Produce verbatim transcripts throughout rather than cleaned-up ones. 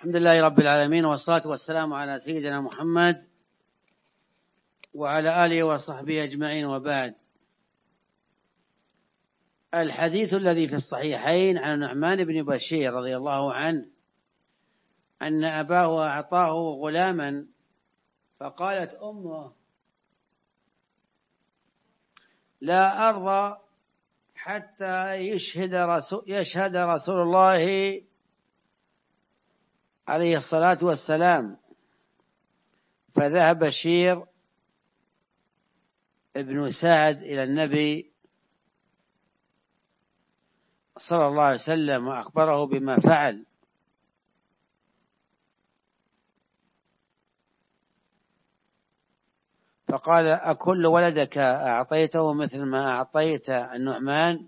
الحمد لله رب العالمين، والصلاة والسلام على سيدنا محمد وعلى آله وصحبه أجمعين، وبعد. الحديث الذي في الصحيحين عن نعمان بن بشير رضي الله عنه أن أباه أعطاه غلاما، فقالت أمه: لا أرضى حتى يشهد رسول, يشهد رسول الله عليه الصلاة والسلام. فذهب بشير ابن سعد إلى النبي صلى الله عليه وسلم وأخبره بما فعل، فقال: أكل ولدك أعطيته مثل ما أعطيت النعمان؟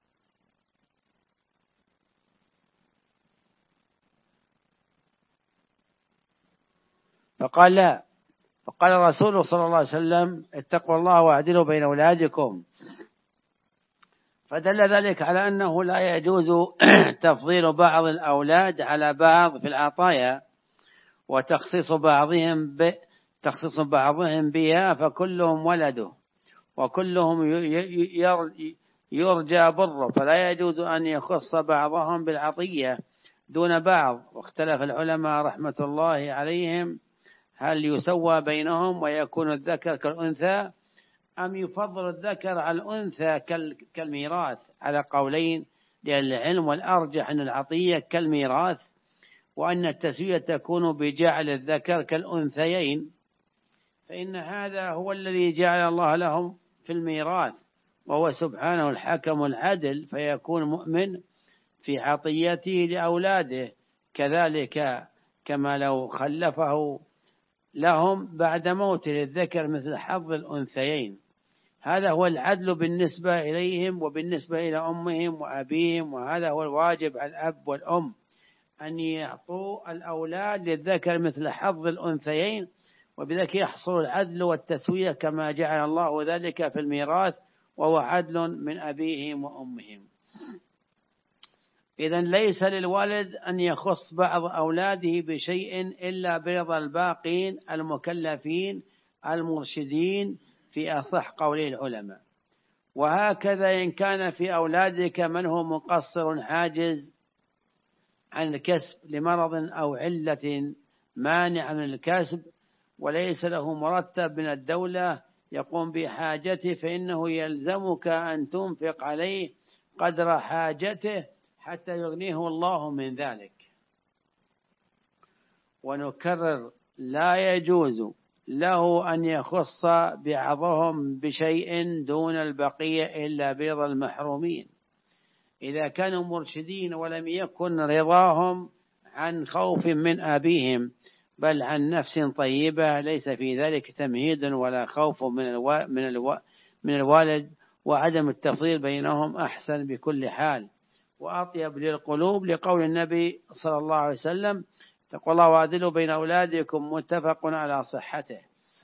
فقال: لا. فقال الرسول صلى الله عليه وسلم: اتقوا الله واعدلوا بين أولادكم. فدل ذلك على أنه لا يجوز تفضيل بعض الأولاد على بعض في العطايا، وتخصيص بعضهم ب... تخصيص بعضهم بها، فكلهم ولده وكلهم يرجى بره، فلا يجوز أن يخص بعضهم بالعطية دون بعض. واختلف العلماء رحمة الله عليهم هل يسوى بينهم ويكون الذكر كالأنثى، أم يفضل الذكر على الأنثى كالميراث، على قولين للعلم، والأرجح أن العطية كالميراث، وأن التسوية تكون بجعل الذكر كالأنثيين، فإن هذا هو الذي جعل الله لهم في الميراث، وهو سبحانه الحكم العدل، فيكون مؤمن في عطيته لأولاده، كذلك كما لو خلفه لهم بعد موته الذكر مثل حظ الأنثيين. هذا هو العدل بالنسبة إليهم وبالنسبة إلى أمهم وأبيهم، وهذا هو الواجب على الأب والأم، أن يعطوا الأولاد للذكر مثل حظ الأنثيين، وبذلك يحصل العدل والتسوية كما جعل الله ذلك في الميراث، وهو عدل من أبيهم وأمهم. إذن ليس للوالد أن يخص بعض أولاده بشيء إلا برضا الباقين المكلفين المرشدين في أصح قولي العلماء. وهكذا إن كان في أولادك من هو مقصر عاجز عن الكسب لمرض أو علة مانع من الكسب، وليس له مرتب من الدولة يقوم بحاجته، فإنه يلزمك أن تنفق عليه قدر حاجته حتى يغنيه الله من ذلك. ونكرر: لا يجوز له أن يخص بعضهم بشيء دون البقية إلا برضا المحرومين، إذا كانوا مرشدين ولم يكن رضاهم عن خوف من أبيهم، بل عن نفس طيبة، ليس في ذلك تمهيد ولا خوف من الوا... من, الوا... من الوالد، وعدم التفضيل بينهم أحسن بكل حال وأطيب للقلوب، لقول النبي صلى الله عليه وسلم: اتقوا الله واعدلوا بين أولادكم، متفق على صحته.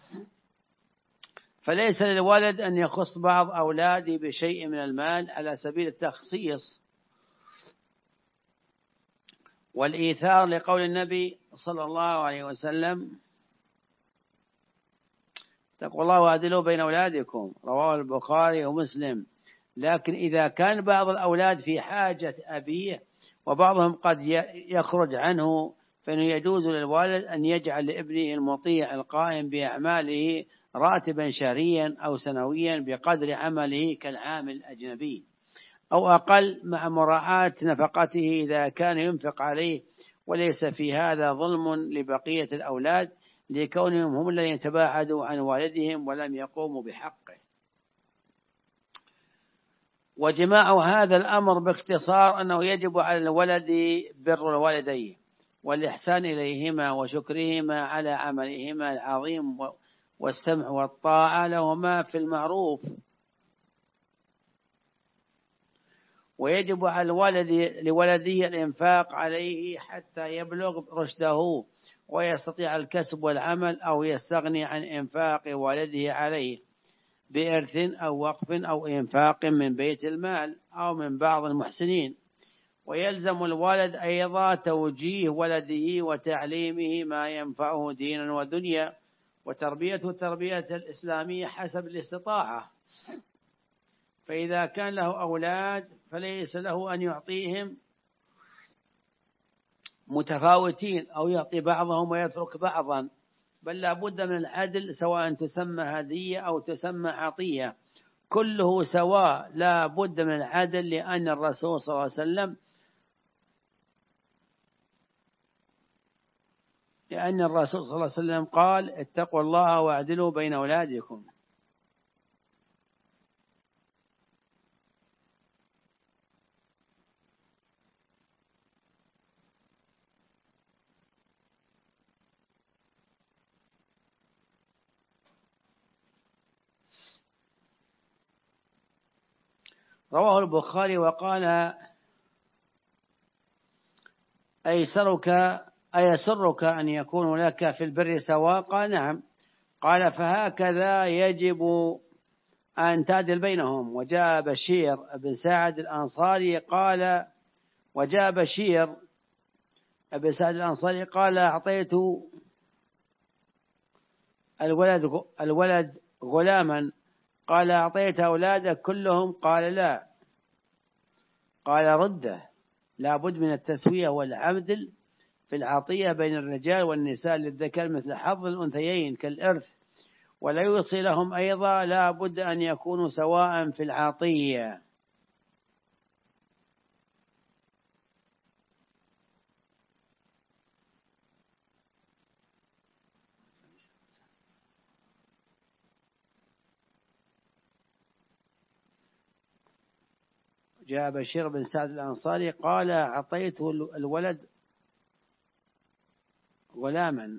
فليس للوالد أن يخص بعض أولاده بشيء من المال على سبيل التخصيص والإيثار، لقول النبي صلى الله عليه وسلم: اتقوا الله واعدلوا بين أولادكم، رواه البخاري ومسلم. لكن إذا كان بعض الأولاد في حاجة أبيه وبعضهم قد يخرج عنه، فإنه يجوز للوالد أن يجعل لابنه المطيع القائم بأعماله راتبا شهريا أو سنويا بقدر عمله كالعامل الأجنبي أو أقل، مع مراعاة نفقته إذا كان ينفق عليه، وليس في هذا ظلم لبقية الأولاد لكونهم هم الذين تباعدوا عن والدهم ولم يقوموا بحقه. وجماع هذا الأمر باختصار أنه يجب على الولد بر الوالدين والإحسان إليهما وشكرهما على عملهما العظيم والسمع والطاعة لهما في المعروف، ويجب على الوالد لولده الإنفاق عليه حتى يبلغ رشده ويستطيع الكسب والعمل، أو يستغني عن إنفاق والده عليه بإرث أو وقف أو إنفاق من بيت المال أو من بعض المحسنين. ويلزم الوالد أيضا توجيه ولده وتعليمه ما ينفعه دينا ودنيا، وتربيته تربية الإسلامية حسب الاستطاعة. فإذا كان له أولاد فليس له أن يعطيهم متفاوتين أو يعطي بعضهم ويترك بعضا، بل لا بد من العدل، سواء تسمى هدية أو تسمى عطية، كله سواء، لا بد من العدل، لأن الرسول صلى الله عليه وسلم لأن الرسول صلى الله عليه وسلم قال: اتقوا الله واعدلوا بين أولادكم. رواه البخاري وقال: أيسرك أيسرك أن يكون لك في البر سواء؟ قال: نعم. قال: فهكذا يجب أن تعدل بينهم. وجاء بشير بن سعد الأنصاري قال وجاء بشير بن سعد الأنصاري قال: أعطيت الولد الولد غلاما. قال: أعطيت أولادك كلهم؟ قال: لا. قال: رده. لا بد من التسوية والعدل في العطية بين الرجال والنساء، للذكر مثل حظ الأنثيين كالإرث، ولا يوصي لهم أيضا لا بد أن يكونوا سواء في العطية. جاء بشير بن سعد الأنصاري قال: أعطيته الولد غلاما.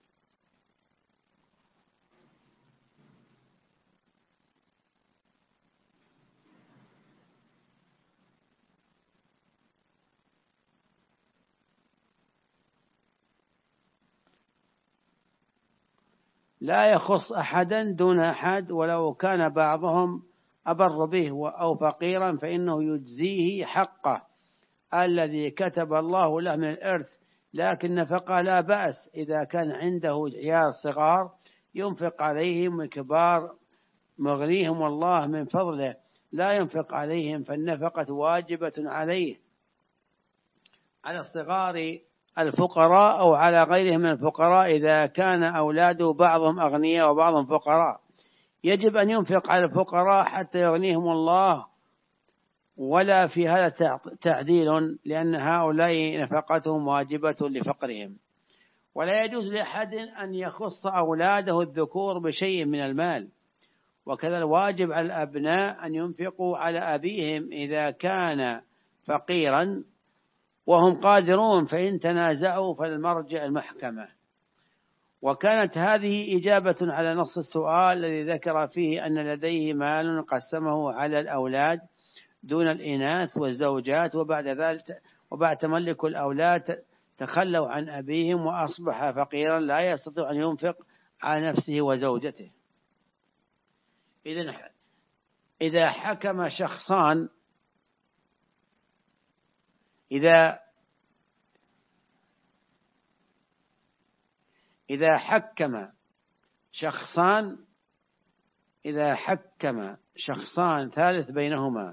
لا يخص أحدا دون أحد، ولو كان بعضهم أبر به أو فقيرا فإنه يجزيه حقه الذي كتب الله له من الإرث، لكن نفقه لا بأس إذا كان عنده عيال صغار ينفق عليهم، الكبار مغنيهم الله من فضله لا ينفق عليهم، فالنفقة واجبة عليه، على الصغار الفقراء أو على غيرهم من الفقراء. إذا كان أولاده بعضهم أغنياء وبعضهم فقراء يجب أن ينفق على الفقراء حتى يغنيهم الله، ولا في هذا تعديل، لأن هؤلاء نفقتهم واجبة لفقرهم. ولا يجوز لأحد أن يخص أولاده الذكور بشيء من المال. وكذا الواجب على الأبناء أن ينفقوا على أبيهم إذا كان فقيرا وهم قادرون، فإن تنازعوا فالمرجع المحكمة. وكانت هذه إجابة على نص السؤال الذي ذكر فيه أن لديه مال قسمه على الأولاد دون الإناث والزوجات، وبعد ذلك وبعد تملك الأولاد تخلوا عن أبيهم وأصبح فقيرا لا يستطيع أن ينفق على نفسه وزوجته. إذن إذا حكم شخصان إذا إذا حكم شخصان إذا حكم شخصان ثالث بينهما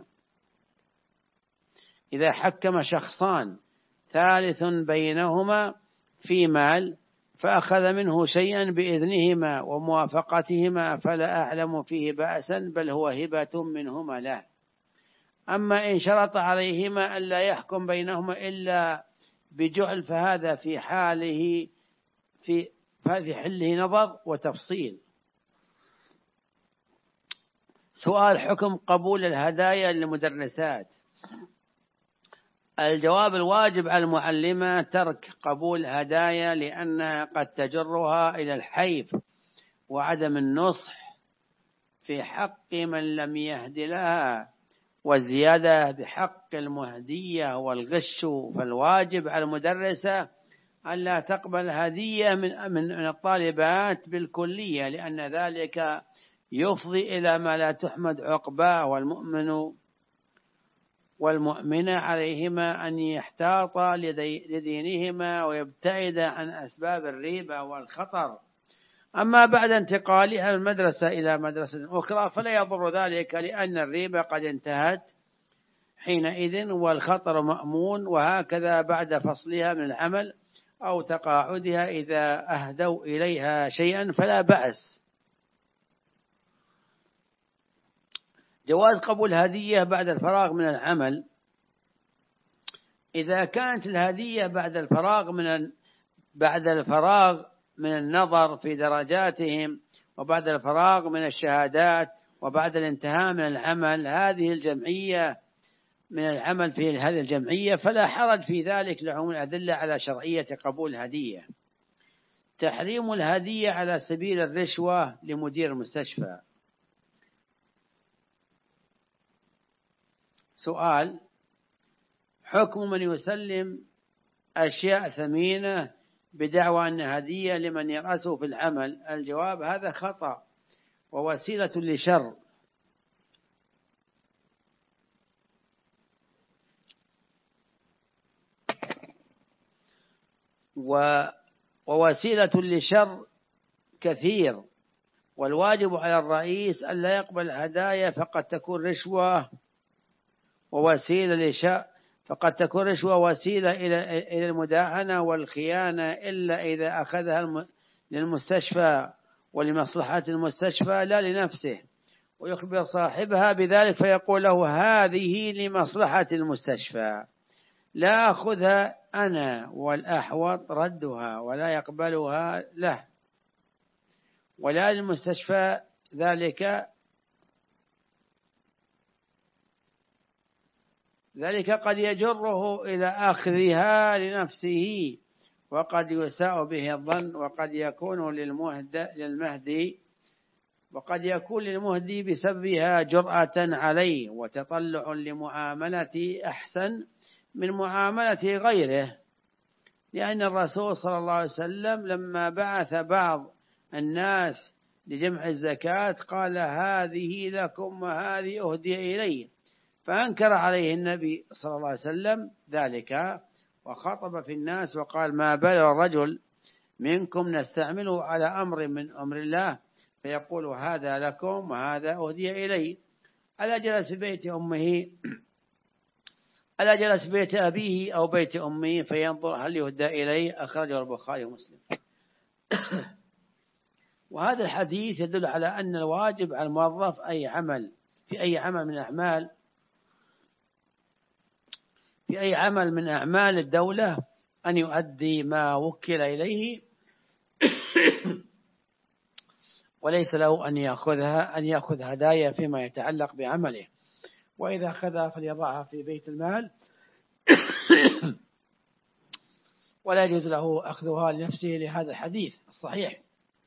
إذا حكم شخصان ثالث بينهما في مال فأخذ منه شيئا بإذنهما وموافقتهما فلا أعلم فيه بأسا، بل هو هبة منهما له. أما إن شرط عليهما ألا يحكم بينهما إلا بجعل فهذا في حاله في في حله نظر وتفصيل. سؤال: حكم قبول الهدايا للمدرسات. الجواب: الواجب على المعلمة ترك قبول هدايا، لأنها قد تجرها إلى الحيف وعدم النصح في حق من لم يهد لها، والزيادة بحق المهدية والغش. فالواجب على المدرسة ألا تقبل هدية من من الطالبات بالكلية، لأن ذلك يفضي إلى ما لا تحمد عقباه، والمؤمن والمؤمن عليهما أن يحتاطا لدينهما ويبتعد عن أسباب الريبة والخطر. أما بعد انتقالها من مدرسة إلى مدرسة أخرى فلا يضر ذلك، لأن الريبة قد انتهت حينئذ والخطر مأمون، وهكذا بعد فصلها من العمل أو تقاعدها إذا أهدوا إليها شيئا فلا بأس. جواز قبول هدية بعد الفراغ من العمل. إذا كانت الهدية بعد الفراغ من بعد الفراغ من النظر في درجاتهم وبعد الفراغ من الشهادات وبعد الانتهاء من العمل هذه الجمعية من العمل في هذه الجمعية فلا حرج في ذلك لعموم الأدلة على شرعية قبول هدية. تحريم الهدية على سبيل الرشوة لمدير المستشفى. سؤال: حكم من يسلم أشياء ثمينة بدعوى أن هدية لمن يرأسه في العمل؟ الجواب: هذا خطأ ووسيلة لشر، ووسيلة لشر كثير، والواجب على الرئيس ألا يقبل هدايا فقد تكون رشوة ووسيلة لشر فقد تكون رشوة وسيلة إلى المداهنة والخيانة، إلا إذا أخذها للمستشفى ولمصلحة المستشفى لا لنفسه، ويخبر صاحبها بذلك فيقول له هذه لمصلحة المستشفى لا أخذها أنا، والأحوط ردها ولا يقبلها له ولا للمستشفى. ذلك ذلك قد يجره إلى أخذها لنفسه، وقد يساء به الظن، وقد يكون للمهدي وقد يكون للمهدي بسببها جرأة عليه وتطلع لمعاملة أحسن من معاملة غيره، لأن الرسول صلى الله عليه وسلم لما بعث بعض الناس لجمع الزكاة قال هذه لكم وهذه أهدي إلي، فأنكر عليه النبي صلى الله عليه وسلم ذلك وخطب في الناس وقال ما بال الرجل منكم نستعمله على أمر من أمر الله فيقول هذا لكم وهذا أهدي إلي. ألا جلس في بيت أمه ألا جلس في بيت أبيه أو بيت أمه فينظر هل يهدى إليه؟ أخرجه البخاري ومسلم. وهذا الحديث يدل على أن الواجب على الموظف أي عمل في أي عمل من أعمال في أي عمل من أعمال الدولة أن يؤدي ما وكل إليه وليس له أن يأخذها أن يأخذ هدايا فيما يتعلق بعمله، وإذا أخذها فليضعها في بيت المال ولا يجوز له أخذها لنفسه لهذا الحديث الصحيح،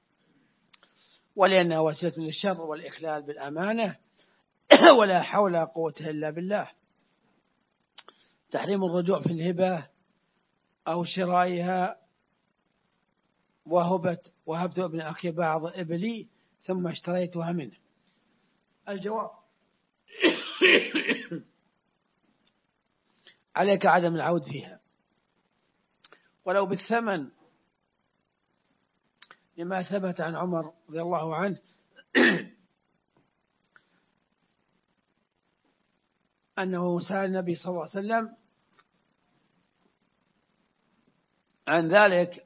ولأنها وسيلة للشر والإخلال بالأمانة ولا حول ولا قوة إلا بالله. تحريم الرجوع في الهبة أو شرائها. وهبت وهبت ابن أخي بعض إبلي ثم اشتريتها منه. الجواب: عليك عدم العود فيها ولو بالثمن، لما ثبت عن عمر رضي الله عنه أنه سأل النبي صلى الله عليه وسلم عن ذلك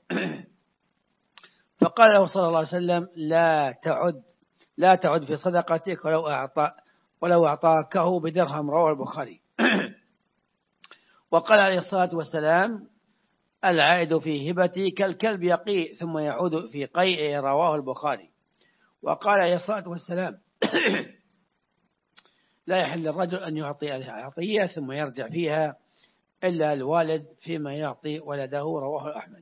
فقال له صلى الله عليه وسلم لا تعد لا تعد في صدقتك ولو أعطى ولو أعطاكه بدرهم، رواه البخاري. وقال عليه الصلاة والسلام العائد في هبتي كالكلب يقيء ثم يعود في قيئه، رواه البخاري. وقال عليه الصلاة والسلام لا يحل للرجل أن يعطي عطية ثم يرجع فيها إلا الوالد فيما يعطي ولده، رواه أحمد.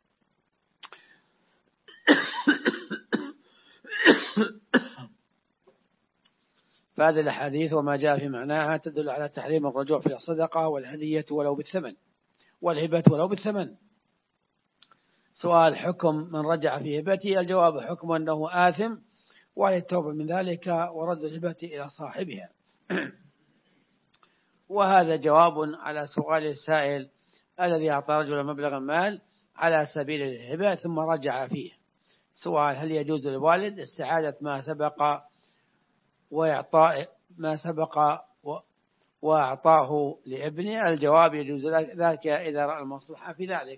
فهذه الأحاديث وما جاء في معناها تدل على تحريم الرجوع في الصدقة والهدية ولو بالثمن والهبة ولو بالثمن. سؤال: حكم من رجع في هبته؟ الجواب: حكم أنه آثم وعليه التوبة من ذلك ورد الهبة إلى صاحبها. وهذا جواب على سؤال السائل الذي أعطى رجل مبلغ المال على سبيل الهبة ثم رجع فيه. سؤال: هل يجوز للوالد استعادة ما سبق وإعطاء ما سبق وأعطاه لابنه؟ الجواب: يجوز ذلك إذا رأى المصلحة في ذلك،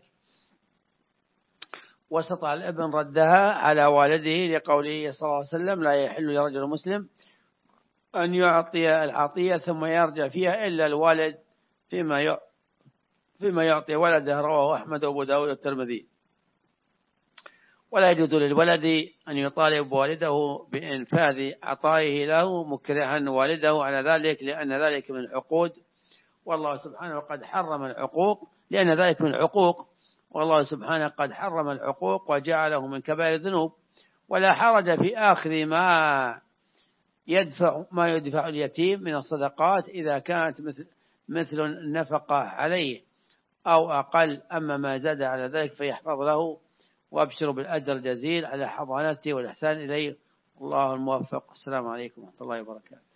واستطاع الابن ردها على والده، لقوله صلى الله عليه وسلم: لا يحل لرجل مسلم أن يعطي العطية ثم يرجع فيها إلا الوالد فيما فيما يعطي ولده. رواه أحمد وأبو داود والترمذي. ولا يجوز للولد أن يطالب والده بإنفاذ عطائه له مكرها والده على ذلك، لأن ذلك من العقود، والله سبحانه قد حرم العقوق لأن ذلك من العقوق والله سبحانه قد حرم العقوق وجعله من كبائر الذنوب. ولا حرج في آخذ ما يدفع ما يدفع اليتيم من الصدقات إذا كانت مثل مثل النفقة عليه أو أقل، أما ما زاد على ذلك فيحفظ له، وأبشر بالأجر الجزيل على حضانته والإحسان إليه. الله الموفق. السلام عليكم ورحمة الله وبركاته.